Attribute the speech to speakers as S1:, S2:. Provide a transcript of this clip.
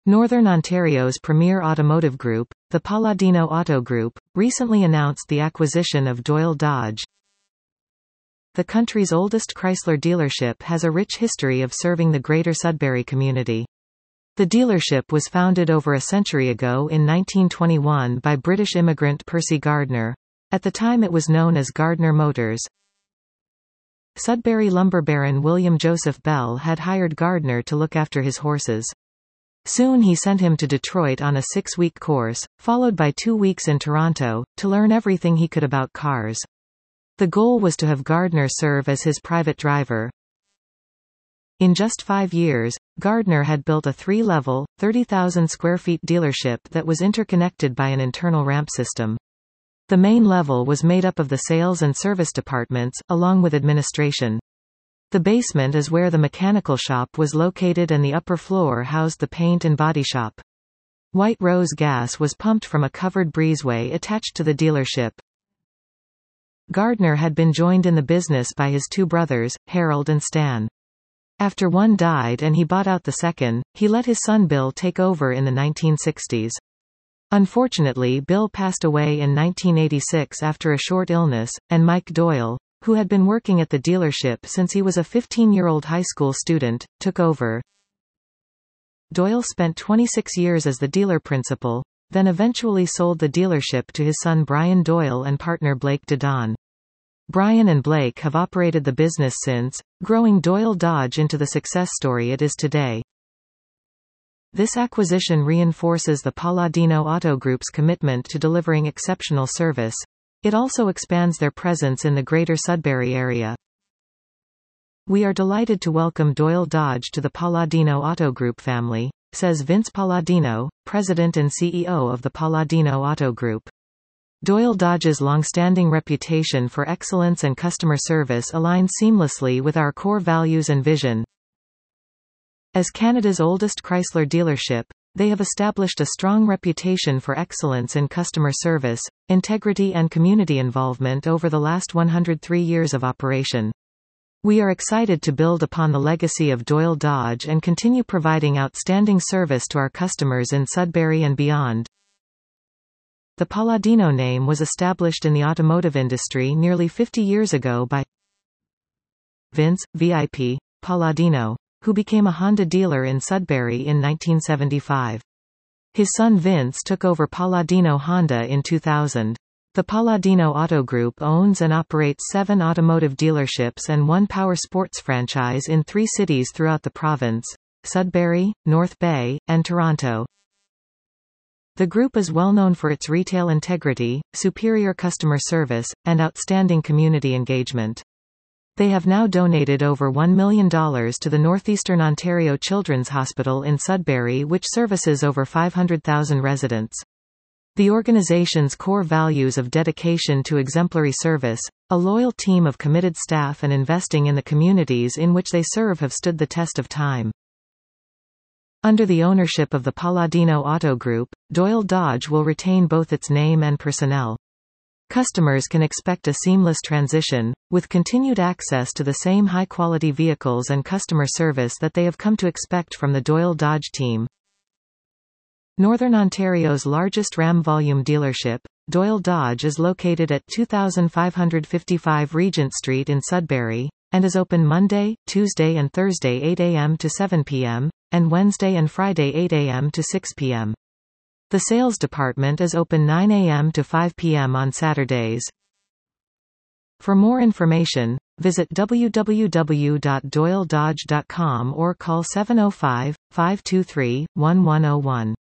S1: Northern Ontario's premier automotive group, the Palladino Auto Group, recently announced the acquisition of Doyle Dodge. The country's oldest Chrysler dealership has a rich history of serving the Greater Sudbury community. The dealership was founded over a century ago in 1921 by British immigrant Percy Gardner. At the time it was known as Gardner Motors. Sudbury lumber baron William Joseph Bell had hired Gardner to look after his horses. Soon he sent him to Detroit on a 6-week course, followed by 2 weeks in Toronto, to learn everything he could about cars. The goal was to have Gardner serve as his private driver. In just 5 years, Gardner had built a 3-level, 30,000 square feet dealership that was interconnected by an internal ramp system. The main level was made up of the sales and service departments, along with administration. The basement is where the mechanical shop was located and the upper floor housed the paint and body shop. White Rose gas was pumped from a covered breezeway attached to the dealership. Gardner had been joined in the business by his 2 brothers, Harold and Stan. After one died and he bought out the second, he let his son Bill take over in the 1960s. Unfortunately, Bill passed away in 1986 after a short illness, and Mike Doyle, who had been working at the dealership since he was a 15-year-old high school student, took over. Doyle spent 26 years as the dealer principal, then eventually sold the dealership to his son Brian Doyle and partner Blake DeDon. Brian and Blake have operated the business since, growing Doyle Dodge into the success story it is today. This acquisition reinforces the Palladino Auto Group's commitment to delivering exceptional service. It also expands their presence in the Greater Sudbury area. We are delighted to welcome Doyle Dodge to the Palladino Auto Group family, says Vince Palladino, president and CEO of the Palladino Auto Group. Doyle Dodge's long-standing reputation for excellence and customer service aligns seamlessly with our core values and vision. As Canada's oldest Chrysler dealership, they have established a strong reputation for excellence in customer service, integrity and community involvement over the last 103 years of operation. We are excited to build upon the legacy of Doyle Dodge and continue providing outstanding service to our customers in Sudbury and beyond. The Palladino name was established in the automotive industry nearly 50 years ago by Vince, VIP, Palladino, who became a Honda dealer in Sudbury in 1975. His son Vince took over Palladino Honda in 2000. The Palladino Auto Group owns and operates 7 automotive dealerships and 1 power sports franchise in 3 cities throughout the province: Sudbury, North Bay, and Toronto. The group is well known for its retail integrity, superior customer service, and outstanding community engagement. They have now donated over $1 million to the Northeastern Ontario Children's Hospital in Sudbury, which services over 500,000 residents. The organization's core values of dedication to exemplary service, a loyal team of committed staff and investing in the communities in which they serve have stood the test of time. Under the ownership of the Palladino Auto Group, Doyle Dodge will retain both its name and personnel. Customers can expect a seamless transition, with continued access to the same high-quality vehicles and customer service that they have come to expect from the Doyle Dodge team. Northern Ontario's largest Ram volume dealership, Doyle Dodge is located at 2555 Regent Street in Sudbury, and is open Monday, Tuesday and Thursday 8 a.m. to 7 p.m., and Wednesday and Friday 8 a.m. to 6 p.m. The sales department is open 9 a.m. to 5 p.m. on Saturdays. For more information, visit www.doyledodge.com or call 705-523-1101.